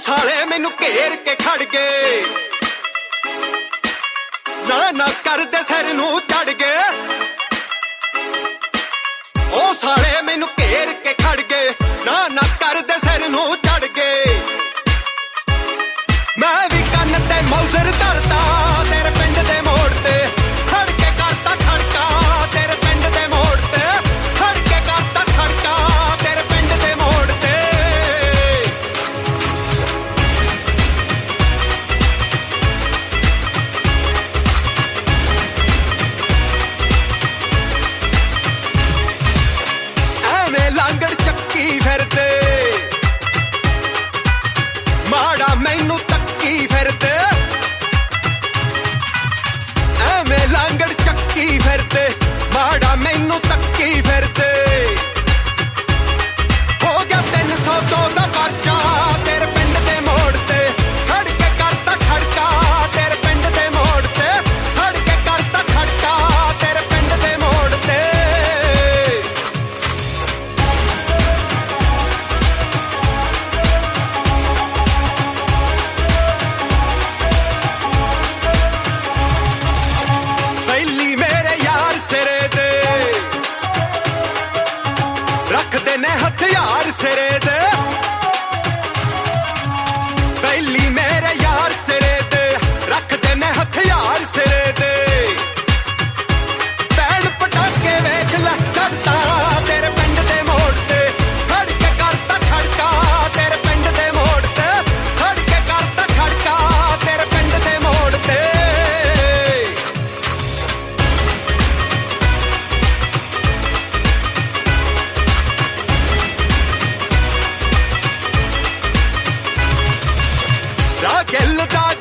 ਸਾਲੇ ਮੈਨੂੰ ਘੇਰ ਕੇ ਖੜ ਗਏ, ਨਾ ਨਾ ਕਰਦੇ ਸਿਰ ਨੂੰ ਚੜ ਗਏ। ਉਹ ਸਾਲੇ ਮੈਨੂੰ ਘੇਰ ਕੇ ਖੜ ਗਏ, ਨਾ ਨਾ ਕਰਦੇ ਸਿਰ ਨੂੰ ਚੜ ਗਏ। ਮੈਂ ਵੀ ਕੰਨ ਤੇ ਮੌਜ਼ਰ ਧਰਤਾ ਤੇਰੇ ਪਿੰਡ ਦੇ ਮੋੜ ਤੇ, ਖੜ ਕੇ ਕਰਤਾ ਖੜਕਾ ਤੇਰੇ ਪਿੰਡ ਦੇ ਮੋੜ ਤੇ, ਖੜ ਕੇ ਕਰਤਾ ਖੜਕਾ ਤੇਰੇ ਪਿੰਡ ਦੇ ਮੋੜ ਤੇ। ਐਵੇਂ ਲਾਂਗੜ ਚੱਕੀ ਫਿਰਦੇ, ਮਾੜਾ ਮੈਨੂੰ ਤੱਕੀ ਫਿਰਦੇ। ਐਵੇਂ ਲਾਂਗੜ ਚੱਕੀ ਫਿਰਦੇ, ਮਾੜਾ ਮੈਨੂੰ ਤੱਕੀ ਫਿਰਦੇ। ਹੋ ਗਿਆ 302 ਦਾ ਪਰਚਾ ਤੇਰੇ ਪਿੰਡ ਦੇ ਮੋੜ ਤੇ, ਖੜ ਕੇ ਕਰਤਾ ਖੜਕਾ ਤੇਰੇ ਪਿੰਡ ਦੇ ਮੋੜ ਤੇ, ਖੜ ਕੇ ਕਰਤਾ ਖੜਕਾ ਤੇਰੇ ਪਿੰਡ ਦੇ ਮੋੜ ਤੇ। ਪਹਿਲੀ ਮੇਰੇ ਯਾਰ ਸਿਰੇ ਦੇ ਰੱਖਦੇ ਨੇ ਹਥਿਆਰ ਸਿਰੇ ਦੇ। ਪਹਿਲੀ ਮੇਰੇ ਯਾਰ ਸਿਰੇ ਦੇ ਰੱਖਦੇ ਨੇ ਹਥਿਆਰ ਸਿਰੇ ਦੇ। ਪੈਣ ਪਟਾਕੇ ਵੇਖ ਲੈ ਚੜਦਾ ਤੇਰੇ ਪਿੰਡ ਦੇ ਮੋੜ ਤੇ, ਖੜ ਕੇ ਕਰਤਾ ਖੜਕਾ ਤੇਰੇ ਪਿੰਡ ਦੇ ਮੋੜ ਤੇ, ਖੜ ਕੇ ਕਰਤਾ ਖੜਕਾ ਤੇਰੇ ਪਿੰਡ ਦੇ ਮੋੜ ਤੇ। ਗਿੱਲ ਦਾ